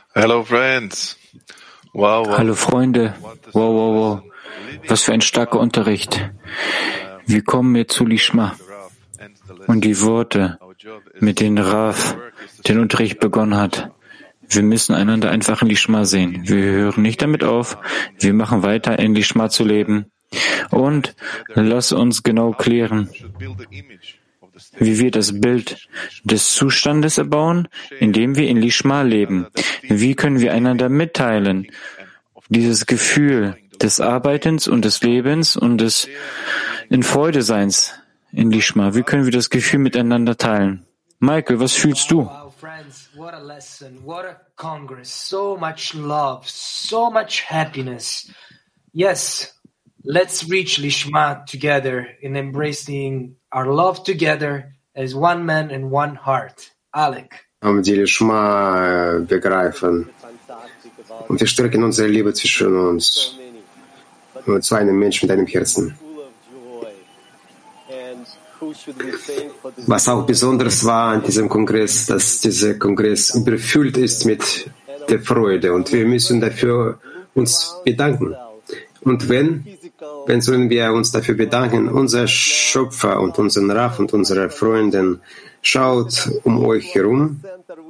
Hello friends. Wow, Hallo Freunde, wow. Was für ein starker Unterricht. Wir kommen jetzt zu Lishma und die Worte, mit denen Rav den Unterricht begonnen hat. Wir müssen einander einfach in Lishma sehen. Wir hören nicht damit auf. Wir machen weiter, in Lishma zu leben. Und lass uns genau klären, wie wir das Bild des Zustandes erbauen, in dem wir in Lishma leben. Wie können wir einander mitteilen, dieses Gefühl des Arbeitens und des Lebens und des in Freude Seins in Lishma? Wie können wir das Gefühl miteinander teilen? Michael, was fühlst du? Wow, friends, what a lesson, what a congress, so much love, so much happiness. Yes, let's reach Lishma together in embracing our love together as one man and one heart. Alec. Die Lishma begreifen und wir stärken unsere Liebe zwischen uns zu einem Menschen mit einem Herzen. Was auch besonders war an diesem Kongress, dass dieser Kongress überfüllt ist mit der Freude und wir müssen dafür uns bedanken. Und wenn sollen wir uns dafür bedanken, unser Schöpfer und unseren Rav und unsere Freundin, schaut um euch herum,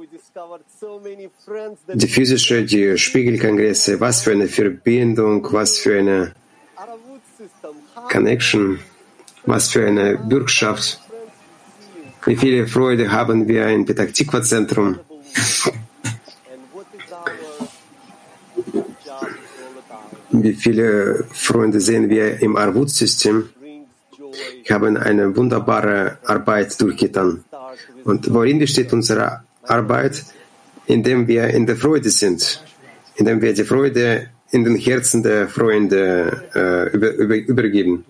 die physische, die Spiegelkongresse, was für eine Verbindung, was für eine Connection, was für eine Bürgschaft. Wie viele Freude haben wir im Petah Tikva Zentrum. Wie viele Freunde sehen wir im Arvut-System. Wir haben eine wunderbare Arbeit durchgetan. Und worin besteht unsere Arbeit? Indem wir in der Freude sind, indem wir die Freude in den Herzen der Freunde übergeben.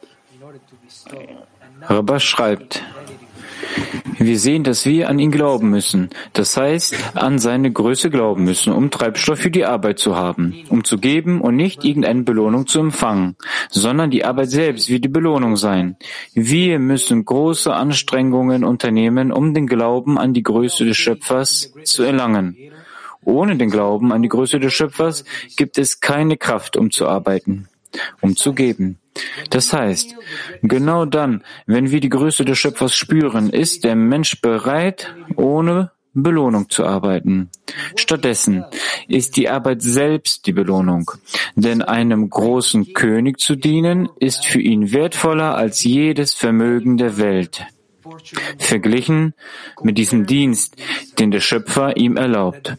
Rabbah schreibt, wir sehen, dass wir an ihn glauben müssen, das heißt, an seine Größe glauben müssen, um Treibstoff für die Arbeit zu haben, um zu geben und nicht irgendeine Belohnung zu empfangen, sondern die Arbeit selbst wird die Belohnung sein. Wir müssen große Anstrengungen unternehmen, um den Glauben an die Größe des Schöpfers zu erlangen. Ohne den Glauben an die Größe des Schöpfers gibt es keine Kraft, um zu arbeiten, um zu geben. Das heißt, genau dann, wenn wir die Größe des Schöpfers spüren, ist der Mensch bereit, ohne Belohnung zu arbeiten. Stattdessen ist die Arbeit selbst die Belohnung, denn einem großen König zu dienen, ist für ihn wertvoller als jedes Vermögen der Welt, verglichen mit diesem Dienst, den der Schöpfer ihm erlaubt.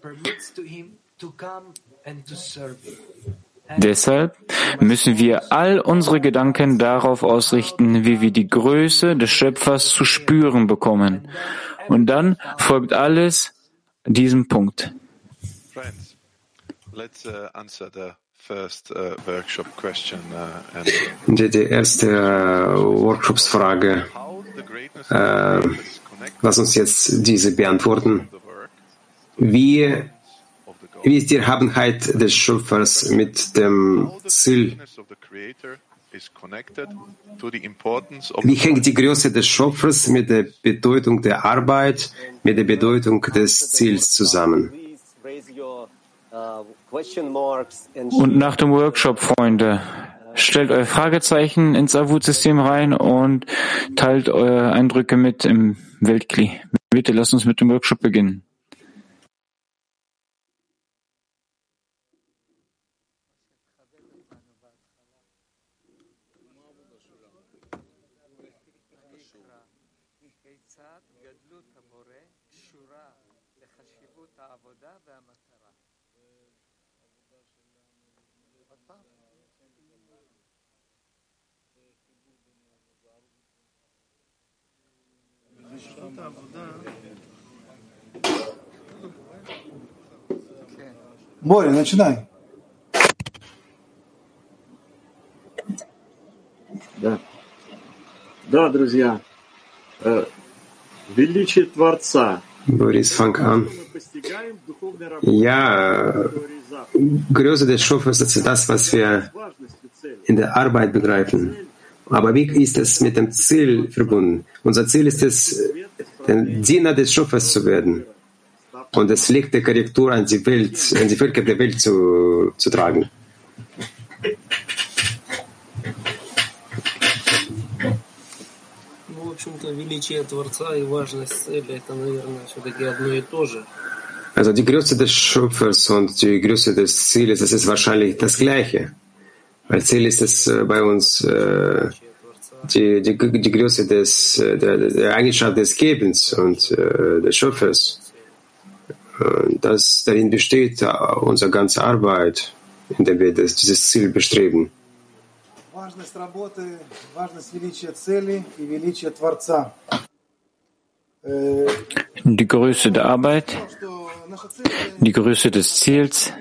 Deshalb müssen wir all unsere Gedanken darauf ausrichten, wie wir die Größe des Schöpfers zu spüren bekommen. Und dann folgt alles diesem Punkt. Die erste Workshopsfrage. Lass uns jetzt diese beantworten. Wie ist die Erhabenheit des Schöpfers mit dem Ziel? Wie hängt die Größe des Schöpfers mit der Bedeutung der Arbeit, mit der Bedeutung des Ziels zusammen? Und nach dem Workshop, Freunde, stellt euer Fragezeichen ins Avut-System rein und teilt eure Eindrücke mit im Weltkli. Bitte lasst uns mit dem Workshop beginnen. Боря, начинай. Да, друзья. Величие Творца. Boris, fang an. Ja, Größe des Schöpfers ist das, was wir in der Arbeit begreifen. Aber wie ist es mit dem Ziel verbunden? Unser Ziel ist es, der Diener des Schöpfers zu werden. und das Licht der Korrektur an die Welt, an die Völker der Welt zu tragen. Also die Größe des Schöpfers und die Größe des Zieles, das ist wahrscheinlich das Gleiche. Weil Ziel ist es bei uns die Größe der Eigenschaft des Gebens und des Schöpfers. Darin besteht unsere ganze Arbeit, in der wir dieses Ziel bestreben. Die Größe der Arbeit, die Größe des Ziels.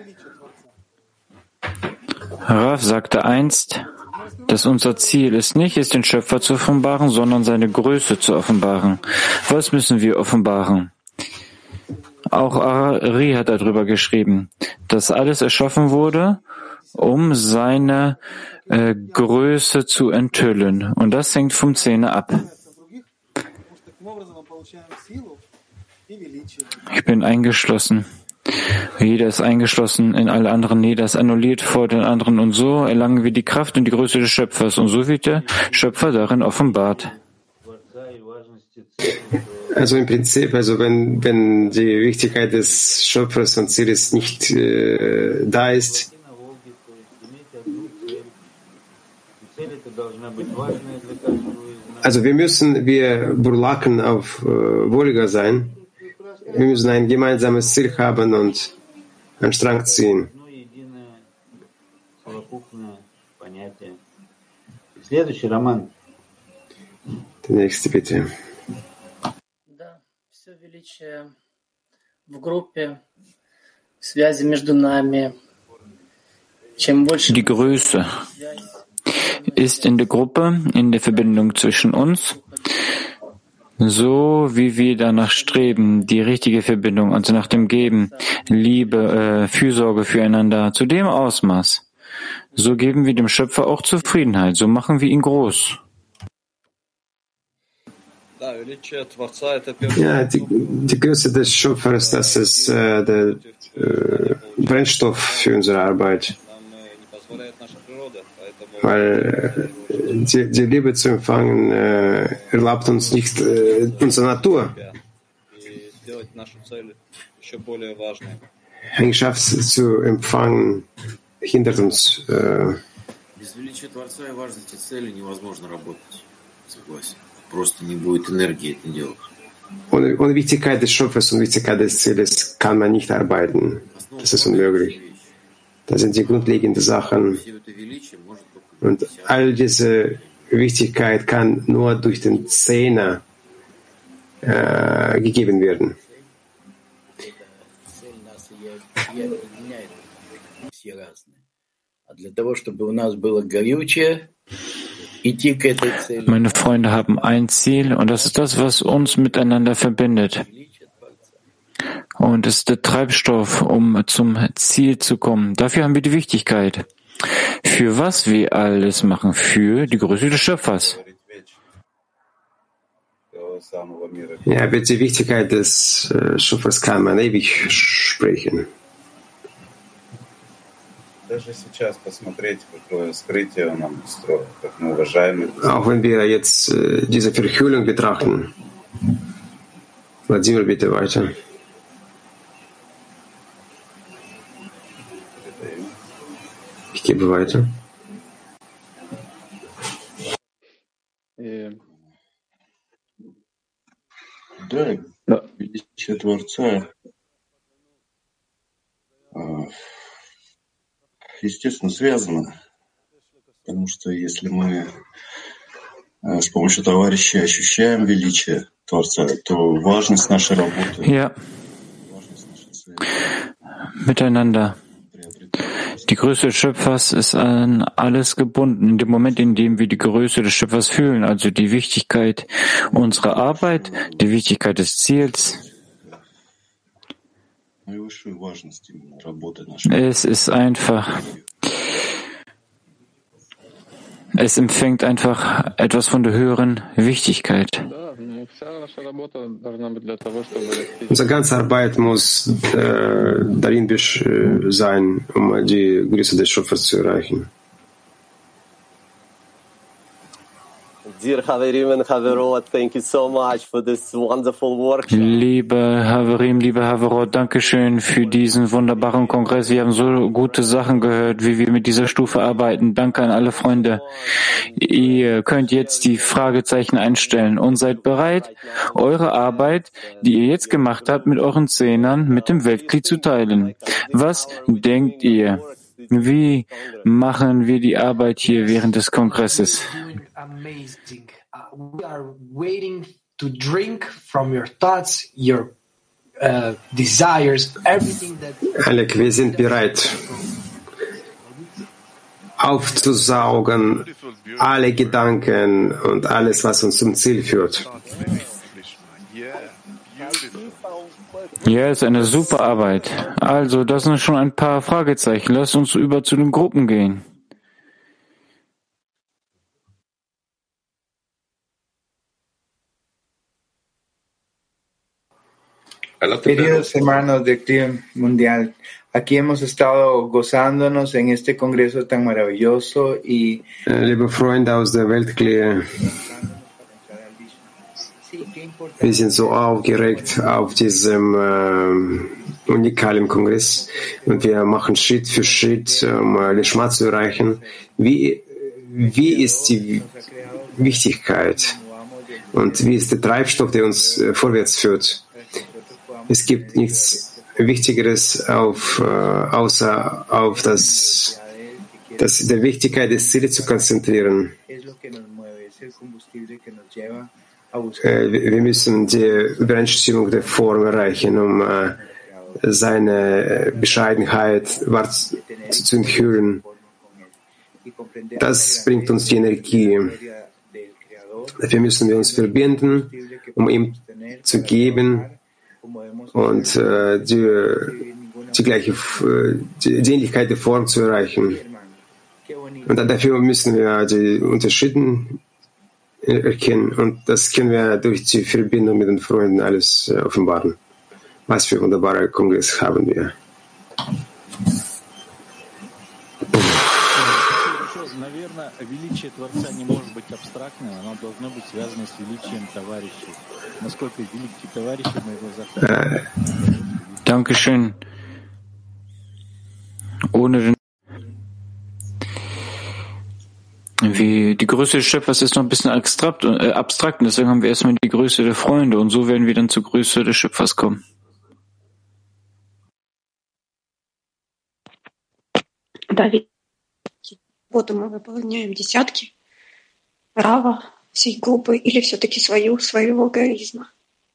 Rav sagte einst, dass unser Ziel es nicht ist, den Schöpfer zu offenbaren, sondern seine Größe zu offenbaren. Was müssen wir offenbaren? Auch Ari hat darüber geschrieben, dass alles erschaffen wurde, um seine Größe zu enthüllen. Und das hängt vom Zehner ab. Ich bin eingeschlossen. Jeder ist eingeschlossen in alle anderen. Jeder ist annulliert vor den anderen. Und so erlangen wir die Kraft und die Größe des Schöpfers. Und so wird der Schöpfer darin offenbart. Also im Prinzip, wenn die Wichtigkeit des Schöpfers und Zieles nicht da ist, also wir Burlaken auf Wolga sein. Wir müssen ein gemeinsames Ziel haben und einen Strang ziehen. Der nächste, bitte. Die Größe ist in der Gruppe, in der Verbindung zwischen uns, so wie wir danach streben, die richtige Verbindung, also nach dem Geben, Liebe, Fürsorge füreinander, zu dem Ausmaß. So geben wir dem Schöpfer auch Zufriedenheit, so machen wir ihn groß. Ja, die Größe des Schöpfers, das ist der Brennstoff für unsere Arbeit. Weil die Liebe zu empfangen erlaubt uns nicht unsere Natur. Eigenschaft zu empfangen hindert uns. Ohne Wichtigkeit des Schöpfers und Wichtigkeit des Zieles kann man nicht arbeiten. Das ist unmöglich. Das sind die grundlegenden Sachen. Und all diese Wichtigkeit kann nur durch den Zehner gegeben werden. Meine Freunde haben ein Ziel und das ist das, was uns miteinander verbindet. Und es ist der Treibstoff, um zum Ziel zu kommen. Dafür haben wir die Wichtigkeit. Für was wir alles machen? Für die Größe des Schöpfers. Ja, über die Wichtigkeit des Schöpfers kann man ewig sprechen. Auch wenn wir jetzt diese Verhüllung betrachten. Vladimir, bitte weiter. Ich gebe weiter. Да, величие Творца, естественно, связано, потому что если мы с помощью товарища ощущаем величие Творца, то важность нашей работы, важность нашей цели miteinander. Die Größe des Schöpfers ist an alles gebunden. In dem Moment, in dem wir die Größe des Schöpfers fühlen, also die Wichtigkeit unserer Arbeit, die Wichtigkeit des Ziels, es ist einfach Es empfängt einfach etwas von der höheren Wichtigkeit. Unsere ganze Arbeit muss darin sein, um die Größe des Schöpfers zu erreichen. Liebe Haverim, liebe Haverot, Dankeschön für diesen wunderbaren Kongress. Wir haben so gute Sachen gehört, wie wir mit dieser Stufe arbeiten. Danke an alle Freunde. Ihr könnt jetzt die Fragezeichen einstellen und seid bereit, eure Arbeit, die ihr jetzt gemacht habt, mit euren Zehnern, mit dem Weltglied zu teilen. Was denkt ihr? Wie machen wir die Arbeit hier während des Kongresses? Amazing. We are waiting to drink from your thoughts, your desires, everything that. Alec, wir sind bereit, aufzusaugen alle Gedanken und alles, was uns zum Ziel führt. Ja, ist eine super Arbeit. Also, das sind schon ein paar Fragezeichen. Lass uns über zu den Gruppen gehen. Queridos hermanos del Clima Mundial, aquí hemos estado gozándonos en este congreso tan maravilloso y liebe Freunde aus der Weltklinik, wir sind so aufgeregt auf diesem unikalen Kongress und wir machen Schritt für Schritt, um Lishma zu erreichen. Wie ist die Wichtigkeit und wie ist der Treibstoff, der uns vorwärts führt? Es gibt nichts Wichtigeres außer auf der Wichtigkeit des Ziels zu konzentrieren. Wir müssen die Übereinstimmung der Form erreichen, um seine Bescheidenheit zu enthüllen. Das bringt uns die Energie. Dafür müssen wir uns verbinden, um ihm zu geben und die Ähnlichkeit der Form zu erreichen. Und dafür müssen wir die Unterschiede erkennen. Und das können wir durch die Verbindung mit den Freunden alles offenbaren. Was für wunderbare Kongress haben wir. Величие Творца не может быть абстрактным, оно должно быть связано с величием товарищей. Насколько велики товарищи моего Захара. Dankeschön. Ohne die Größe des Schöpfers ist noch ein bisschen abstrakt und deswegen haben wir erstmal die Größe der Freunde und so werden wir dann zur Größe des Schöpfers kommen. работу мы выполняем десятки, Рава, всей группы или все-таки своего эгоизма?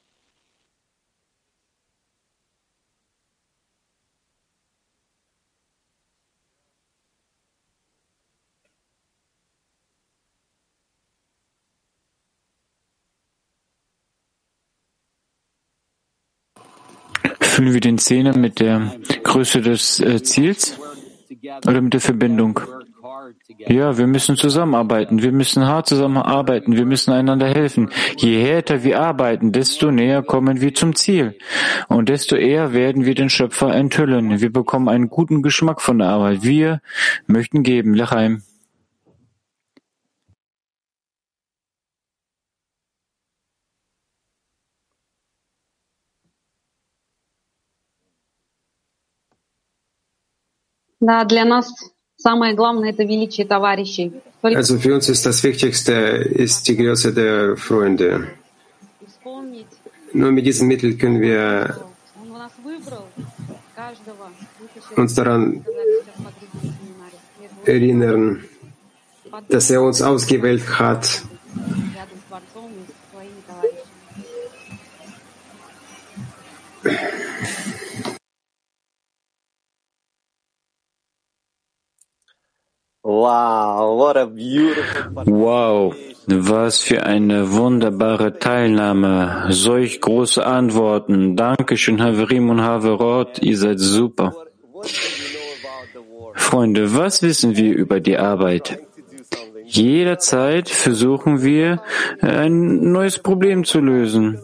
Füllen wir den Zehner mit der Größe des Ziels oder mit der Verbindung? Ja, wir müssen zusammenarbeiten. Wir müssen hart zusammenarbeiten. Wir müssen einander helfen. Je härter wir arbeiten, desto näher kommen wir zum Ziel. Und desto eher werden wir den Schöpfer enthüllen. Wir bekommen einen guten Geschmack von der Arbeit. Wir möchten geben. L'chaim. Also für uns ist das Wichtigste die Größe der Freunde. Nur mit diesem Mittel können wir uns daran erinnern, dass er uns ausgewählt hat. Wow, was für eine wunderbare Teilnahme, solch große Antworten. Dankeschön, Haverim und Haverot, ihr seid super. Freunde, was wissen wir über die Arbeit? Jederzeit versuchen wir, ein neues Problem zu lösen.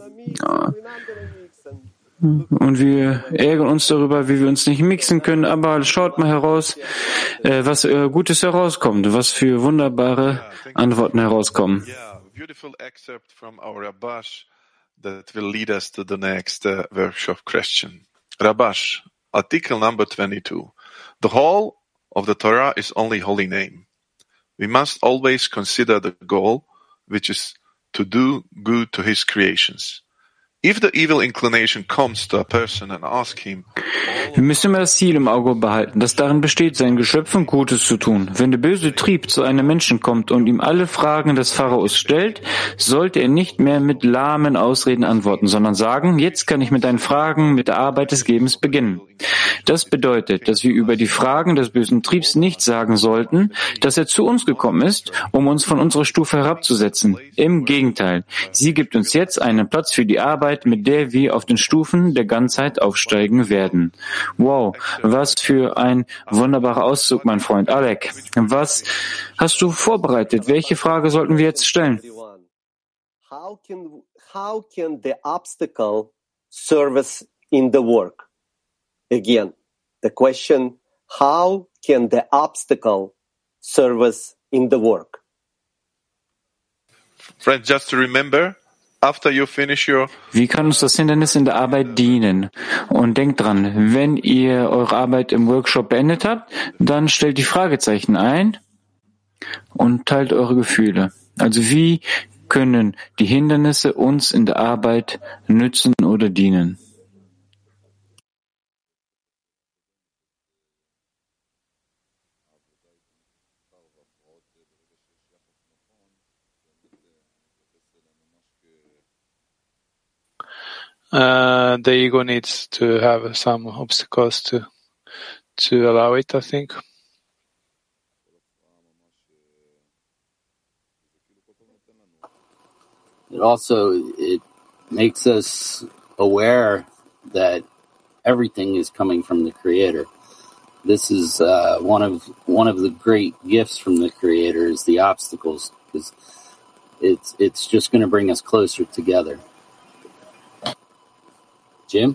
Und wir ärgern uns darüber, wie wir uns nicht mixen können, aber schaut mal heraus, was Gutes herauskommt, was für wunderbare Antworten herauskommen. Beautiful excerpt from our Rabash that will lead us to the next workshop question. Rabash, article number 22. The whole of the Torah is only holy name. We must always consider the goal, which is to do good to his creations. If the evil inclination comes to a person and asks him, wir müssen immer das Ziel im Auge behalten, das darin besteht, seinen Geschöpfen Gutes zu tun. Wenn der böse Trieb zu einem Menschen kommt und ihm alle Fragen des Pharaos stellt, sollte er nicht mehr mit lahmen Ausreden antworten, sondern sagen, jetzt kann ich mit deinen Fragen, mit der Arbeit des Gebens beginnen. Das bedeutet, dass wir über die Fragen des bösen Triebs nicht sagen sollten, dass er zu uns gekommen ist, um uns von unserer Stufe herabzusetzen. Im Gegenteil, sie gibt uns jetzt einen Platz für die Arbeit, mit der wir auf den Stufen der Ganzheit aufsteigen werden. Wow, was für ein wunderbarer Auszug, mein Freund Alec. Was hast du vorbereitet? Welche Frage sollten wir jetzt stellen? How can the obstacle serve us in the work? Again, the question, how can the obstacle serve us in the work? Friends, just to remember, after you finish your Wie kann uns das Hindernis in der Arbeit dienen? Und denkt dran, wenn ihr eure Arbeit im Workshop beendet habt, dann stellt die Fragezeichen ein und teilt eure Gefühle. Also wie können die Hindernisse uns in der Arbeit nützen oder dienen? The ego needs to have some obstacles to allow it, I think. It makes us aware that everything is coming from the Creator. This is one of the great gifts from the Creator is the obstacles, because it's just going to bring us closer together. Jim?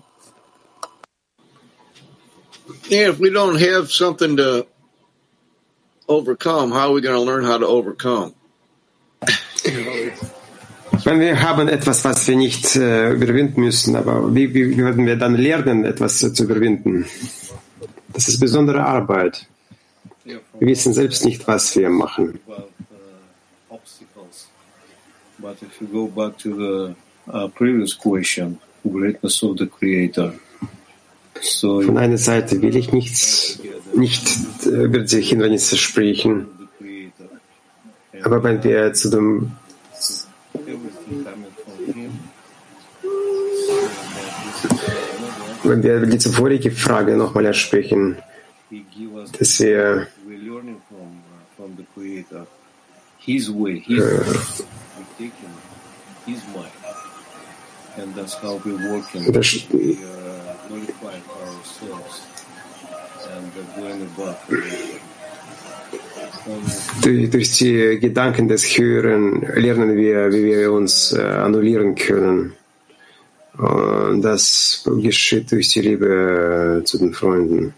Yeah, if we don't have something to overcome, how are we going to learn how to overcome? Wenn wir haben etwas, was wir nicht überwinden müssen, aber wie würden wir dann lernen, etwas zu überwinden? Das ist besondere Arbeit. Wir wissen selbst nicht, was wir machen. But if you go back to the previous question, greatness of the Creator. So von einer Seite will ich nicht über die Hindernisse sprechen, aber wenn wir zu dem wenn wir die zuvorige Frage nochmal ansprechen, dass wir durch die Gedanken des Höheren lernen wir, wie wir uns annullieren können. Und das geschieht durch die Liebe zu den Freunden.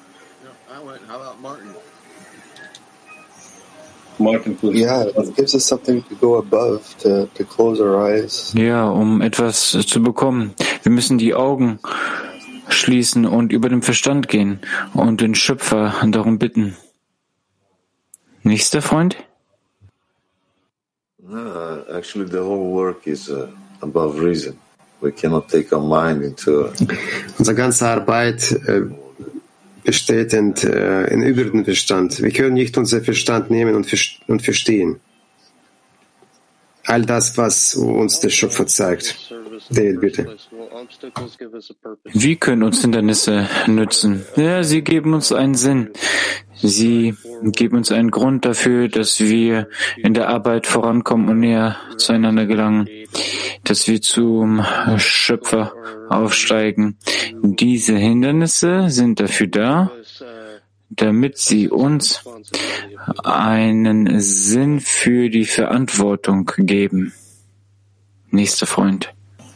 Martin, yeah, it gives us something to go above, to close our eyes. Ja, um etwas zu bekommen. Wir müssen die Augen schließen und über den Verstand gehen und den Schöpfer darum bitten. Nächster Freund? No, actually the whole work is above reason. We cannot take our mind into Unsere ganze Arbeit besteht in über den Verstand. Wir können nicht unseren Verstand nehmen und verstehen. All das, was uns der Schöpfer zeigt. David, bitte. Wie können uns Hindernisse nützen? Ja, sie geben uns einen Sinn. Sie geben uns einen Grund dafür, dass wir in der Arbeit vorankommen und näher zueinander gelangen, dass wir zum Schöpfer aufsteigen. Diese Hindernisse sind dafür da, damit sie uns einen Sinn für die Verantwortung geben. Nächster Freund.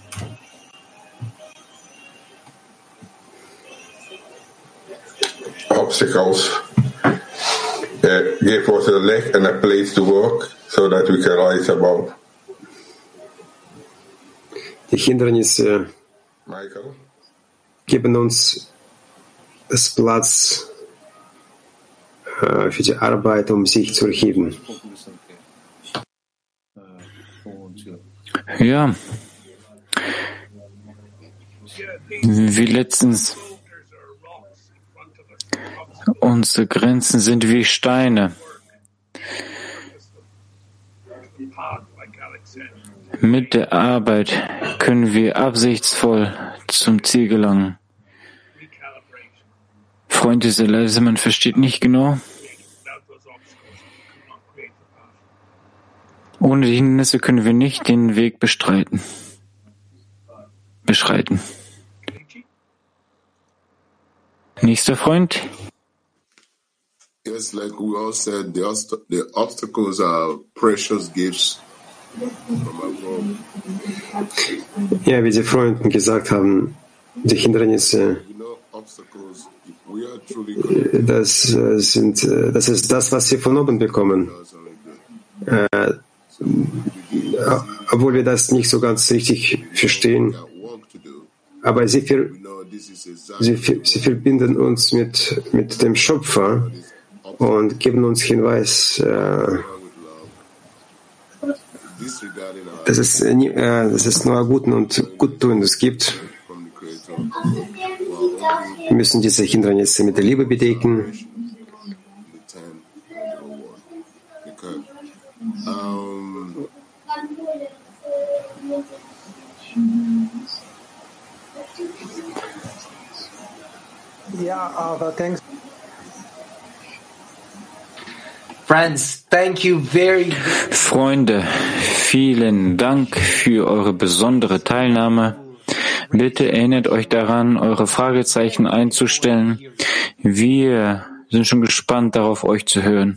Obstacles give us a leg and a place to walk so that we can rise above. Die Hindernisse geben uns das Platz für die Arbeit, sich zu erheben. Ja, wie letztens. Unsere Grenzen sind wie Steine. Mit der Arbeit können wir absichtsvoll zum Ziel gelangen. Freund ist sehr leise, man versteht nicht genau. Ohne die Hindernisse können wir nicht den Weg beschreiten. Nächster Freund. Yes, like we all said, the obstacles are precious gifts from above. Ja, wie die Freunde gesagt haben, die Hindernisse, das ist das, was sie von oben bekommen. Obwohl wir das nicht so ganz richtig verstehen. Aber sie verbinden uns mit dem Schöpfer und geben uns Hinweis, dass es nur Guten und Guttuendes gibt. Wir müssen diese Hindernisse mit der Liebe bedecken. Freunde, vielen Dank für eure besondere Teilnahme. Bitte erinnert euch daran, eure Fragezeichen einzustellen. Wir sind schon gespannt darauf, euch zu hören.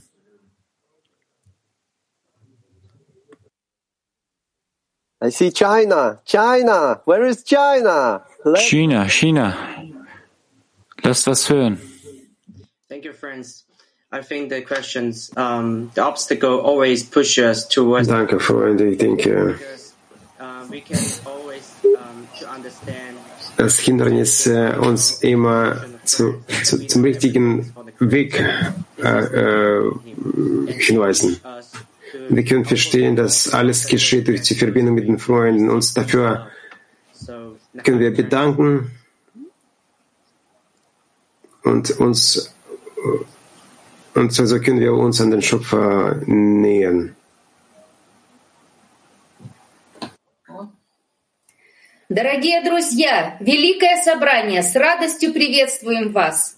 I see China. China, where is China? China. Lasst was hören. Thank you, friends. I think the questions, the obstacle always pushes us towards. Danke, Freunde. Ich denke, we can always to understand. Das Hindernis uns immer zum richtigen Weg hinweisen. Wir können verstehen, dass alles geschieht durch die Verbindung mit den Freunden. Uns dafür können wir bedanken und so können wir uns an den Schöpfer nähern. Дорогие друзья, великое собрание, с радостью приветствуем вас.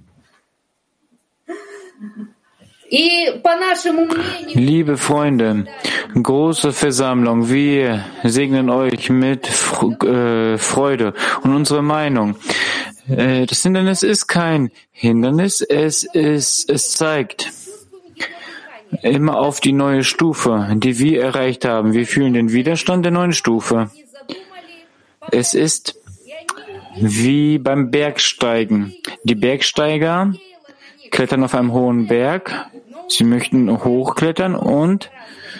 Liebe Freunde, große Versammlung, wir segnen euch mit Freude und unsere Meinung. Das Hindernis ist kein Hindernis, es zeigt immer auf die neue Stufe, die wir erreicht haben. Wir fühlen den Widerstand der neuen Stufe. Es ist wie beim Bergsteigen. Die Bergsteiger klettern auf einem hohen Berg. Sie möchten hochklettern und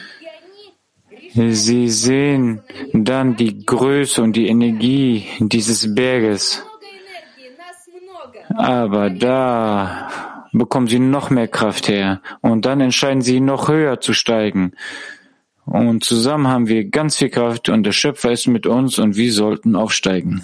sie sehen dann die Größe und die Energie dieses Berges. Aber da bekommen sie noch mehr Kraft her und dann entscheiden sie, noch höher zu steigen. Und zusammen haben wir ganz viel Kraft und der Schöpfer ist mit uns und wir sollten aufsteigen.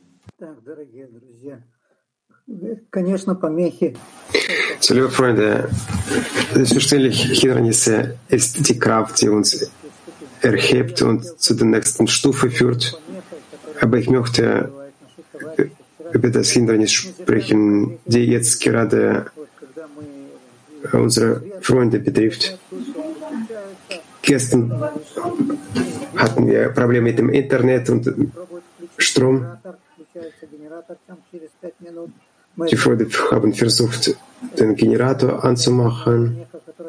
So, liebe Freunde, selbstverständlich, Hindernisse ist die Kraft, die uns erhebt und zu der nächsten Stufe führt. Aber ich möchte über das Hindernis sprechen, die jetzt gerade unsere Freunde betrifft. Gestern hatten wir Probleme mit dem Internet und Strom. Die Freunde haben versucht, den Generator anzumachen,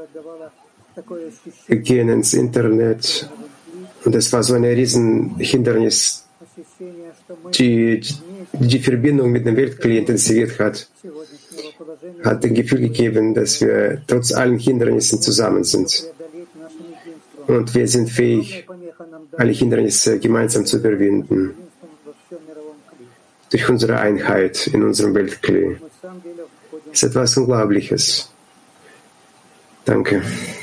gehen ins Internet und es war so ein Riesenhindernis, die Verbindung mit dem Weltkli intensiviert hat ein Gefühl gegeben, dass wir trotz allen Hindernissen zusammen sind. Und wir sind fähig, alle Hindernisse gemeinsam zu überwinden. Durch unsere Einheit in unserem Weltkli. Das ist etwas Unglaubliches. Danke.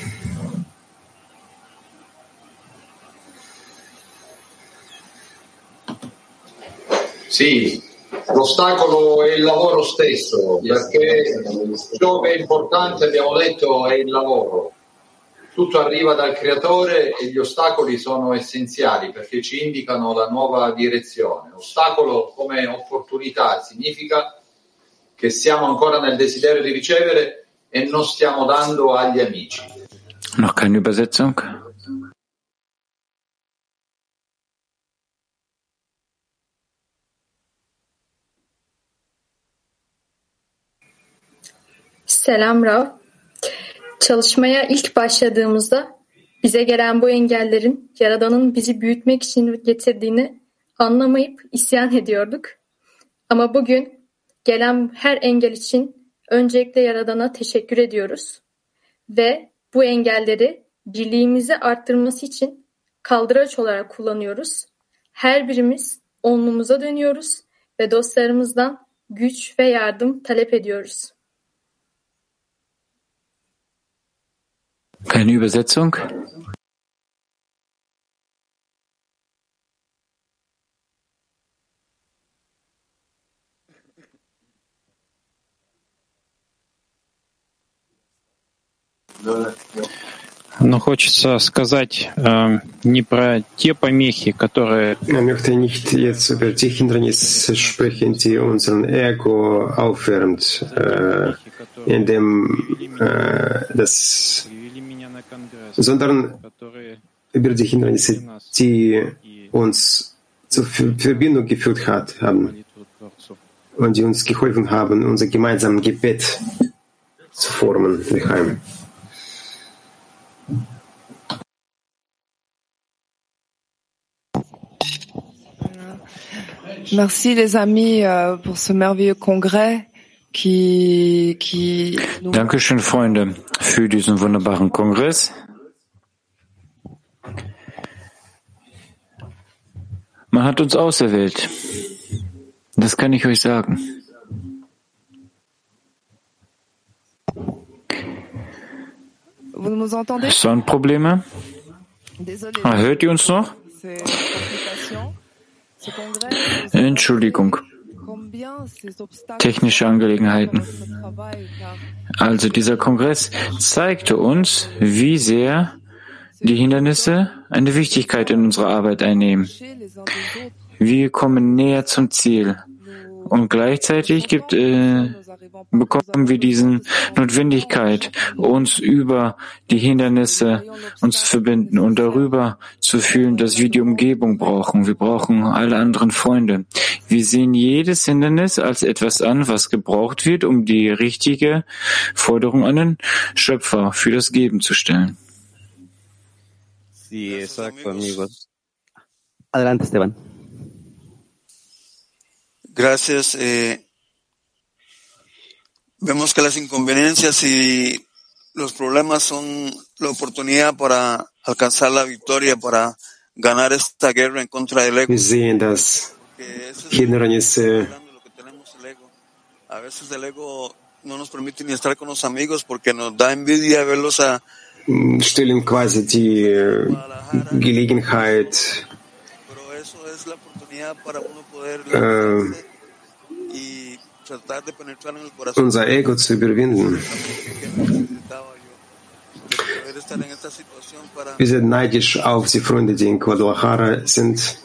Sì, l'ostacolo è il lavoro stesso, perché ciò che è importante, abbiamo detto, è il lavoro. Tutto arriva dal creatore e gli ostacoli sono essenziali perché ci indicano la nuova direzione. Ostacolo come opportunità significa che siamo ancora nel desiderio di ricevere e non stiamo dando agli amici. Noch keine Übersetzung? Selam Rav. Çalışmaya ilk başladığımızda bize gelen bu engellerin Yaradan'ın bizi büyütmek için getirdiğini anlamayıp isyan ediyorduk. Ama bugün gelen her engel için öncelikle Yaradan'a teşekkür ediyoruz. Ve bu engelleri birliğimizi arttırması için kaldıraç olarak kullanıyoruz. Her birimiz onluğumuza dönüyoruz ve dostlarımızdan güç ve yardım talep ediyoruz. Keine Übersetzung? Но хочется сказать не про те помехи, которые... Man möchte nicht jetzt über die Hindernisse sprechen, die unseren Ego aufwärmt, sondern über die Hindernisse, die uns zur Verbindung geführt haben und die uns geholfen haben, unser gemeinsames Gebet zu formen. Merci les amis pour ce merveilleux congrès qui Dankeschön, Freunde, für diesen wunderbaren Kongress. Man hat uns auserwählt. Das kann ich euch sagen. Soundprobleme? Hört ihr uns noch? Entschuldigung. Technische Angelegenheiten. Also dieser Kongress zeigte uns, wie sehr die Hindernisse eine Wichtigkeit in unserer Arbeit einnehmen. Wir kommen näher zum Ziel. Und gleichzeitig bekommen wir diese Notwendigkeit, uns über die Hindernisse uns zu verbinden und darüber zu fühlen, dass wir die Umgebung brauchen. Wir brauchen alle anderen Freunde. Wir sehen jedes Hindernis als etwas an, was gebraucht wird, um die richtige Forderung an den Schöpfer für das Geben zu stellen. Sí, exacto, amigos. Adelante, Esteban. Gracias. Vemos que las inconveniencias y los problemas son la oportunidad para alcanzar la victoria, para ganar esta guerra en contra del ego. Wir sehen, dass Hindernisse a veces el ego no nos permite ni estar con los amigos porque nos da envidia verlos a stellen quasi die Gelegenheit, unser Ego zu überwinden. Wir sind neidisch auf die Freunde, die in Guadalajara sind.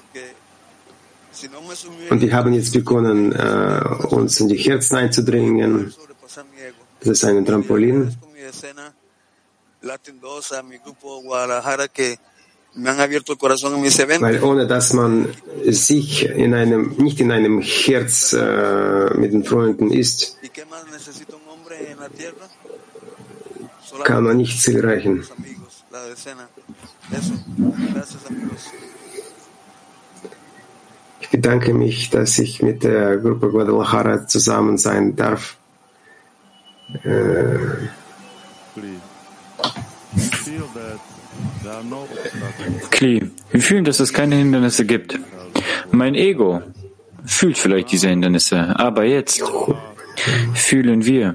Und wir haben jetzt begonnen, uns in die Herzen einzudringen. Das ist ein Trampolin. Weil ohne dass man sich nicht in einem Herz mit den Freunden ist, kann man nicht Ziel erreichen. Ich bedanke mich, dass ich mit der Gruppe Guadalajara zusammen sein darf. Kli, wir fühlen, dass es keine Hindernisse gibt. Mein Ego fühlt vielleicht diese Hindernisse, aber jetzt fühlen wir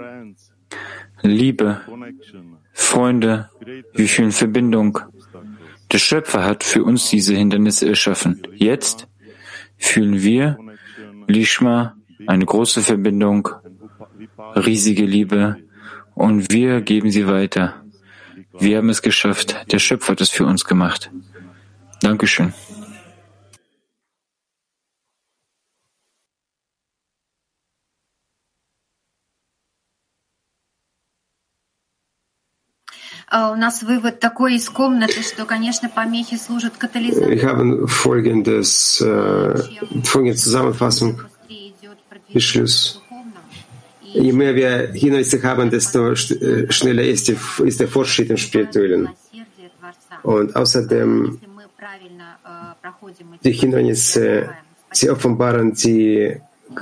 Liebe, Freunde, wir fühlen Verbindung. Der Schöpfer hat für uns diese Hindernisse erschaffen. Jetzt fühlen wir Lishma, eine große Verbindung, riesige Liebe, und wir geben sie weiter. Wir haben es geschafft. Der Schöpfer hat es für uns gemacht. Dankeschön. Ich habe folgende Zusammenfassung, Beschluss. Je mehr wir Hindernisse haben, desto schneller ist der Fortschritt im Spirituellen. Und außerdem, die Hindernisse, sie offenbaren die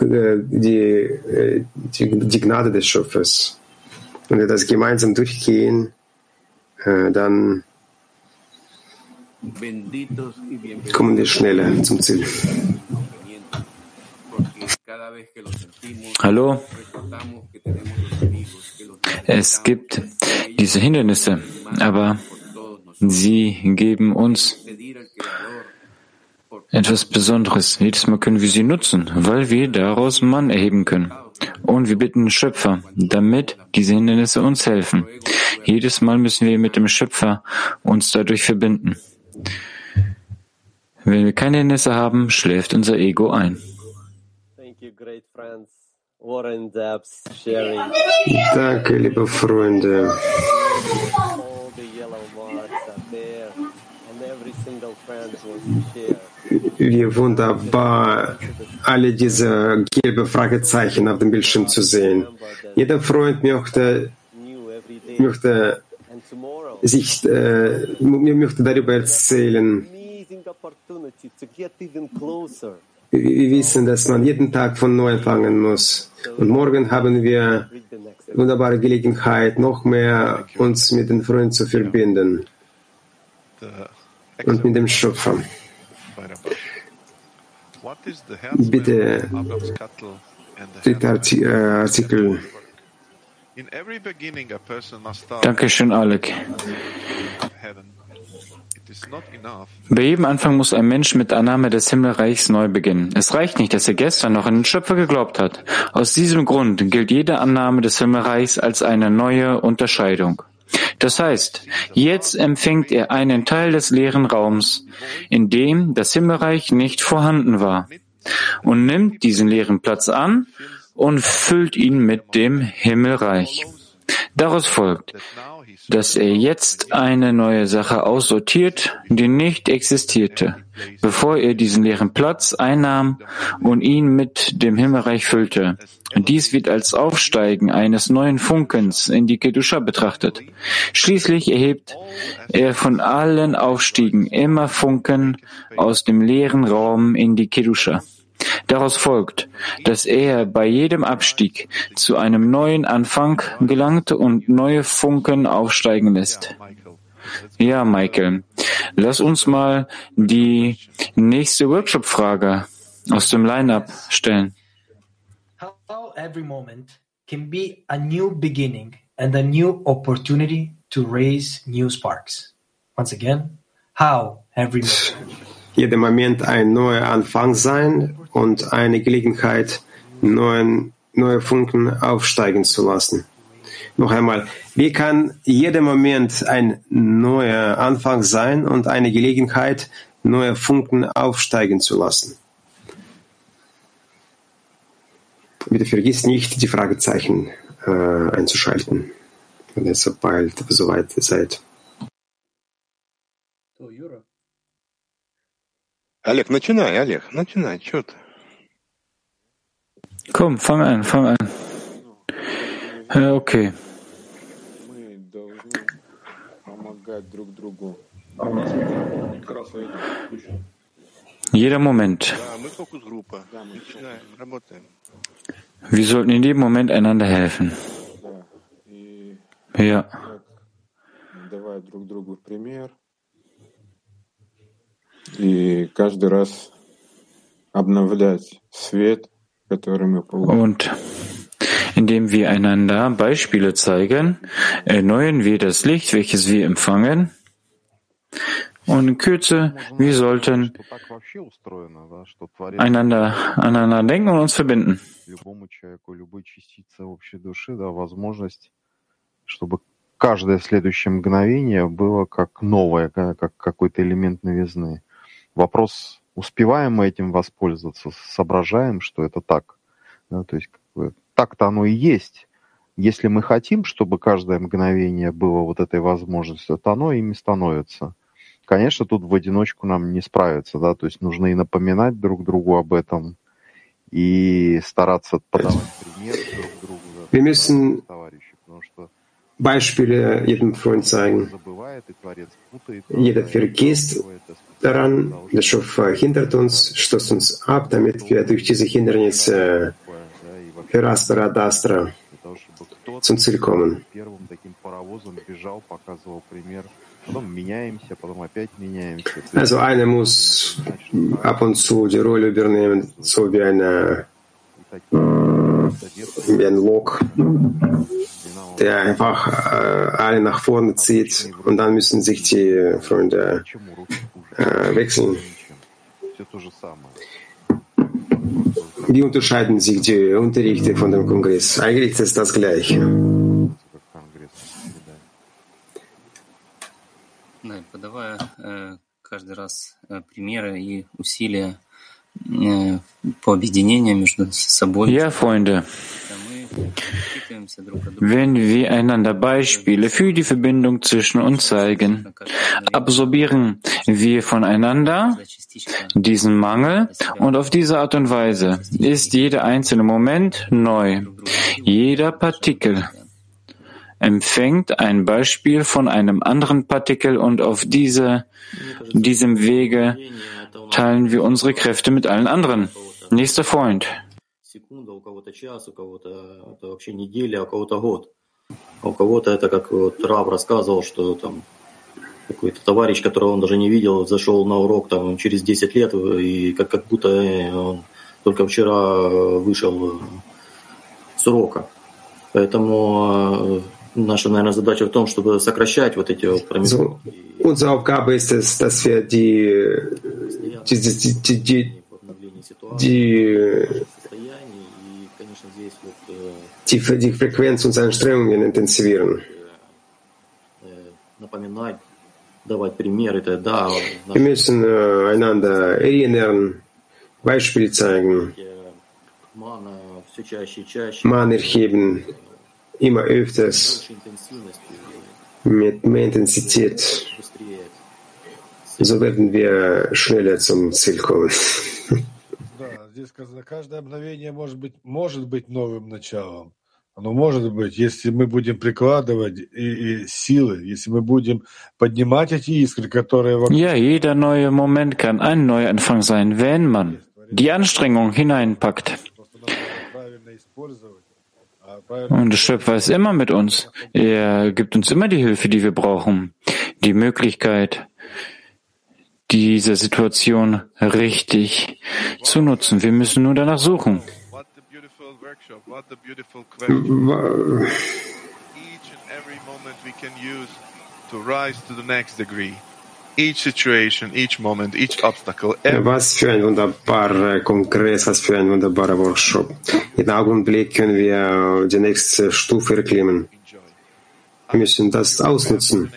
Gnade des Schöpfers. Wenn wir das gemeinsam durchgehen, dann kommen wir schneller zum Ziel. Hallo. Es gibt diese Hindernisse, aber sie geben uns etwas Besonderes. Jedes Mal können wir sie nutzen, weil wir daraus Mann erheben können. Und wir bitten den Schöpfer, damit diese Hindernisse uns helfen. Jedes Mal müssen wir mit dem Schöpfer uns dadurch verbinden. Wenn wir keine Hindernisse haben, schläft unser Ego ein. Danke, liebe Freunde. Wie wunderbar, alle diese gelben Fragezeichen auf dem Bildschirm zu sehen. Jeder Freund möchte darüber erzählen. Wir wissen, dass man jeden Tag von neu anfangen muss. Und morgen haben wir wunderbare Gelegenheit, noch mehr uns mit den Freunden zu verbinden und mit dem Schöpfer. Bitte, dritter Artikel. Dankeschön, Alec. Bei jedem Anfang muss ein Mensch mit Annahme des Himmelreichs neu beginnen. Es reicht nicht, dass er gestern noch an den Schöpfer geglaubt hat. Aus diesem Grund gilt jede Annahme des Himmelreichs als eine neue Unterscheidung. Das heißt, jetzt empfängt er einen Teil des leeren Raums, in dem das Himmelreich nicht vorhanden war, und nimmt diesen leeren Platz an und füllt ihn mit dem Himmelreich. Daraus folgt, dass er jetzt eine neue Sache aussortiert, die nicht existierte, bevor er diesen leeren Platz einnahm und ihn mit dem Himmelreich füllte. Dies wird als Aufsteigen eines neuen Funkens in die Kedusha betrachtet. Schließlich erhebt er von allen Aufstiegen immer Funken aus dem leeren Raum in die Kedusha. Daraus folgt, dass er bei jedem Abstieg zu einem neuen Anfang gelangt und neue Funken aufsteigen lässt. Ja, Michael, lass uns mal die nächste Workshop-Frage aus dem Line-Up stellen. How every moment can be a new beginning and a new opportunity to raise new sparks. Once again, how every moment. Jeder Moment ein neuer Anfang sein und eine Gelegenheit, neue Funken aufsteigen zu lassen. Noch einmal, wie kann jeder Moment ein neuer Anfang sein und eine Gelegenheit, neue Funken aufsteigen zu lassen? Bitte vergiss nicht, die Fragezeichen einzuschalten, wenn ihr soweit seid. Олег, начинай, что ты? Komm, fang an. Okay. Jeder Moment. Wir sollten in jedem Moment einander helfen. Ja. Und indem wir einander Beispiele zeigen, erneuern wir das Licht, welches wir empfangen. Und in Kürze, wir sollten aneinander denken und uns verbinden. Каждое следующее мгновение было как новое, как какой-то элемент новизны. Вопрос, успеваем мы этим воспользоваться, соображаем, что это так. Да, то есть так-то оно и есть. Если мы хотим, чтобы каждое мгновение было вот этой возможностью, то оно ими становится. Конечно, тут в одиночку нам не справиться, да, то есть нужно и напоминать друг другу об этом, и стараться подавать пример друг другу, товарищи, потому что Beispiele jedem Freund zeigen. Jeder vergisst daran, der Schöpfer hindert uns, stößt uns ab, damit wir durch diese Hindernisse Hirastra, Adastra zum Ziel kommen. Also einer muss ab und zu die Rolle übernehmen, so wie ein Lok, der einfach alle nach vorne zieht, und dann müssen sich die Freunde wechseln. Wie unterscheiden sich die Unterrichte von dem Kongress? Eigentlich ist das Gleiche. Подавая каждый раз примеры и усилия по объединению между собой. Ja, Freunde. Wenn wir einander Beispiele für die Verbindung zwischen uns zeigen, absorbieren wir voneinander diesen Mangel, und auf diese Art und Weise ist jeder einzelne Moment neu. Jeder Partikel empfängt ein Beispiel von einem anderen Partikel, und auf diesem Wege teilen wir unsere Kräfte mit allen anderen. Nächster Freund. Секунда, у кого-то час, у кого-то это вообще неделя, у кого-то год. А у кого-то это, как вот Рав рассказывал, что там какой-то товарищ, которого он даже не видел, зашел на урок там через 10 лет, и как будто он только вчера вышел с урока. Поэтому наша, наверное, задача в том, чтобы сокращать вот эти вот промежутки. Unsere Aufgabe ist es, dass wir die Frequenz unserer Anstrengungen intensivieren. Wir müssen einander erinnern, Beispiele zeigen, Mann erheben, immer öfters, mit mehr Intensität. So werden wir schneller zum Ziel kommen. Здесь сказано, каждое мгновение может быть новым началом. Оно может быть, если мы будем прикладывать и силы, если мы будем поднимать эти искры, которые вокруг. Ja, jeder neue Moment kann ein neuer Anfang sein, wenn man die Anstrengung hineinpackt. Und der Schöpfer ist immer mit uns. Er gibt uns immer die Hilfe, die wir brauchen. Die Möglichkeit, diese Situation richtig zu nutzen. Wir müssen nur danach suchen. Was für ein wunderbarer Kongress, was für ein wunderbarer Workshop. Jeden Augenblick können wir die nächste Stufe erklimmen. Wir müssen das ausnutzen,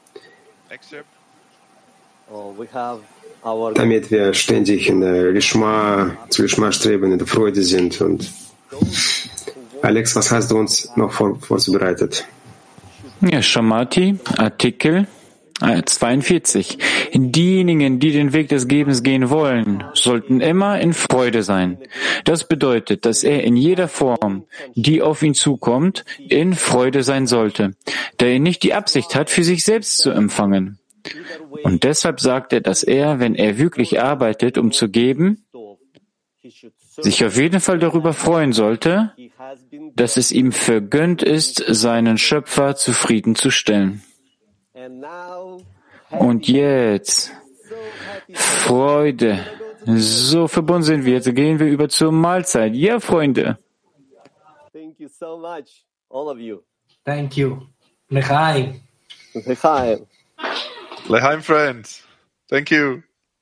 damit wir ständig in der Lishma streben, in der Freude sind. Und Alex, was hast du uns noch vorzubereitet? Ja, Shamati, Artikel, 42. Diejenigen, die den Weg des Gebens gehen wollen, sollten immer in Freude sein. Das bedeutet, dass er in jeder Form, die auf ihn zukommt, in Freude sein sollte, da er nicht die Absicht hat, für sich selbst zu empfangen. Und deshalb sagt er, dass er, wenn er wirklich arbeitet, um zu geben, sich auf jeden Fall darüber freuen sollte, dass es ihm vergönnt ist, seinen Schöpfer zufriedenzustellen. Und jetzt Freude. So verbunden sind wir. Jetzt gehen wir über zur Mahlzeit. Ja, Freunde. Thank you so much, all of you. Thank you. L'chaim. L'chaim. L'chaim, friends. Thank you.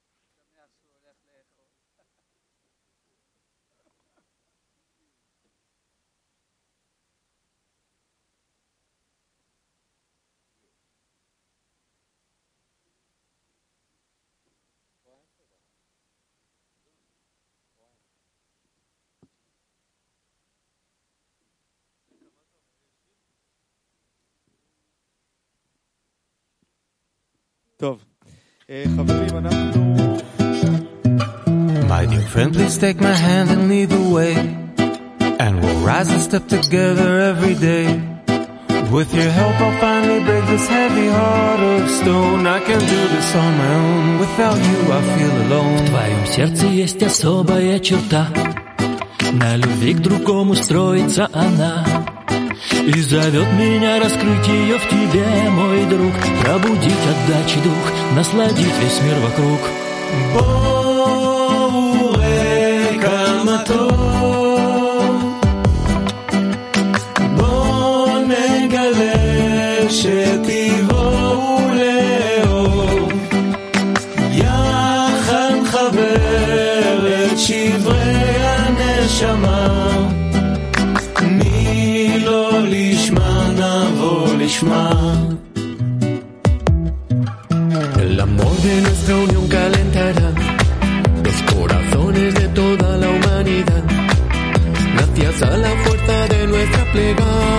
My dear friend, please take my hand and lead the way, and we'll rise and step together every day. With your help I'll finally break this heavy heart of stone. I can't do this on my own. Without you I feel alone. В твоем сердце есть особая черта, на любви к другому строится она, и зовет меня раскрыть ее в тебе, мой друг, пробудить отдачи дух, насладить весь мир вокруг. Боуре камато, бо негале שתבואו לאור, יחד חבר את שברי הנשמה, El amor de nuestra unión calentará los corazones de toda la humanidad, gracias a la fuerza de nuestra plegaria.